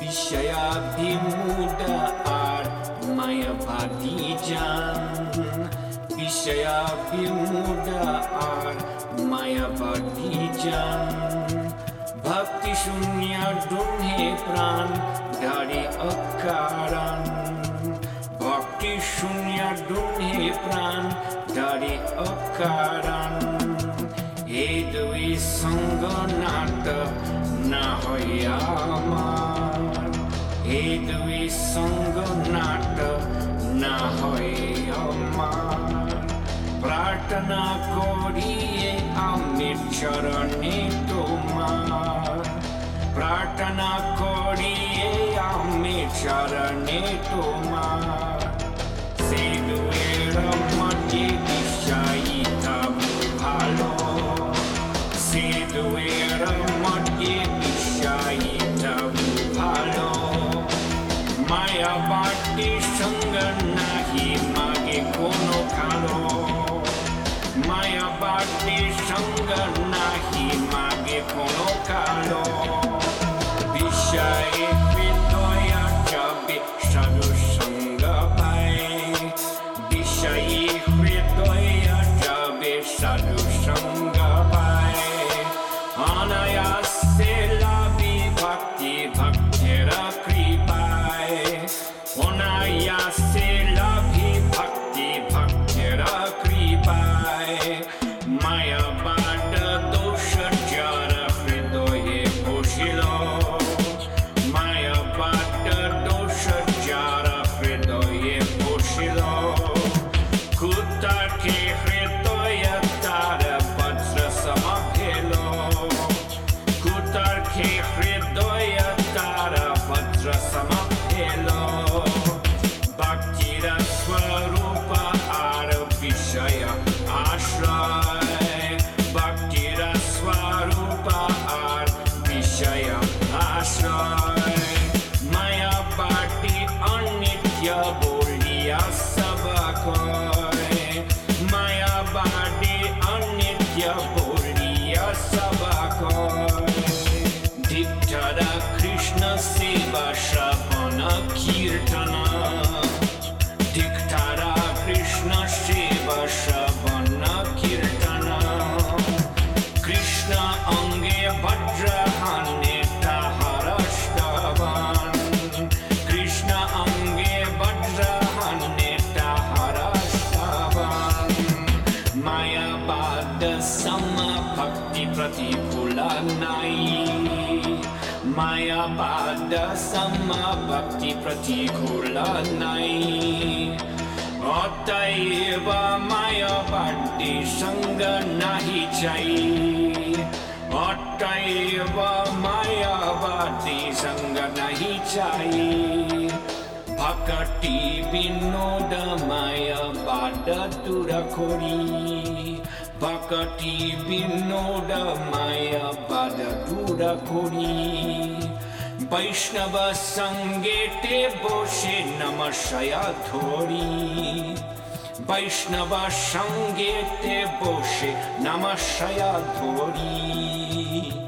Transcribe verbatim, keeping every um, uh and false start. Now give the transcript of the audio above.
বিষয়াভিমূঢ় আর মায়াবাদী জন, বিষয়াভিমূঢ় আর মায়াবাদী জন। ভক্তি শূন্য ডুহে প্রাণ ধারে অকারণ, ভক্তি শূন্য ডুহে প্রাণ ধারে অকারণ। এ দুই সঙ্গ নাট না হয় আমার, এ দুই সঙ্গ নাট না হয় আমার। প্রার্থনা করিয়ে আমি চরণে তোমার, প্রার্থনা করিয়ে আমি চরণে তোমার। সে দুয়ের মধ্যে বিষয়টা ভালো, সে দুয়ের মধ্যে বিষয়টা ভালো। মায়াবাদীর সঙ্গ নাহি মাগে কোনো কালো, মায়াবাদীর সঙ্গ নাহি মাগে কোনো কালো। বিষয়ে হৃদয় যাবে সাধু সঙ্গ পায়, বিষয়ে হৃদয় যাবে সাধু সঙ্গ পায়। অনায়াসে লাভি ভক্তি ভক্তের কৃপায়, অনায়াসে লাভি ভক্তি ভক্তের কৃপায়। মায়াবাদ দোষ যার হৃদয়ে বসিল, মায়াবাদ দোষ যার হৃদয়ে বসিল। কুতাকে হৃদয় তার বজ্র সমাভেল, কুতাকে হৃদয় তার বজ্র সমাভেল। ভক্তির স্বরূপ আর বিষয় আশ্রয়, ভক্তির স্বরূপ আর বিষয় আশ্রয়। মায়াবাদী অনিত্য বলিয়া সব কয়, মায়াবাদী অনিত্য বলিয়া সব কয়। ধিক্কার কৃষ্ণ সেবা শ্রবণ কীর্তন, ধিক্কার কৃষ্ণ সেবা শ্রবণ কীর্তন। কৃষ্ণ অঙ্গে বজ্র হানে তাহার স্তবন, কৃষ্ণ অঙ্গে বজ্র হানে তাহার স্তবন। মায়াবাদ সম ভক্তি প্রতিকূল নাই, মায়াবাদ সম ভক্তি প্রতিকূল নাই। অতএব মায়াবাদী সঙ্গ নাহি চাই, অতএব মায়াবাদী সঙ্গ নাহি চাই। ভক্তি বিনোদ মায়াবাদ দূর করি, ভক্তি বিনোদ মায়াবাদ দূর করি। বৈষ্ণব সঙ্গেতে বসে নমস্বয়া ধরি, বৈষ্ণব সঙ্গেতে বসে নমস্বয়া ধরি।